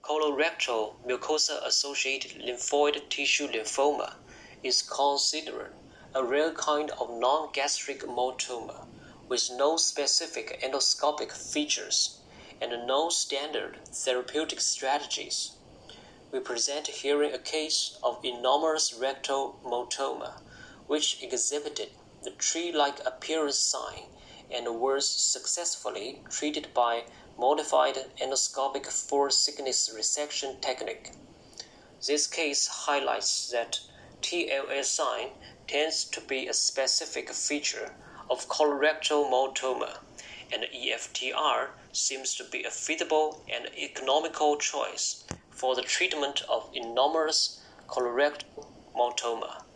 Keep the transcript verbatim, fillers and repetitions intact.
Colorectal mucosa-associated lymphoid tissue lymphoma is considered a rare kind of non-gastric melanoma with no specific endoscopic features and no standard therapeutic strategies. We present herein a case of enormous rectal melanoma, which exhibited the tree-like appearance sign and was successfully treated by modified endoscopic full-thickness resection technique. This case highlights that T L S sign tends to be a specific feature of colorectal melanoma, and E F T R seems to be a feasible and economical choice for the treatment of enormous colorectal melanoma.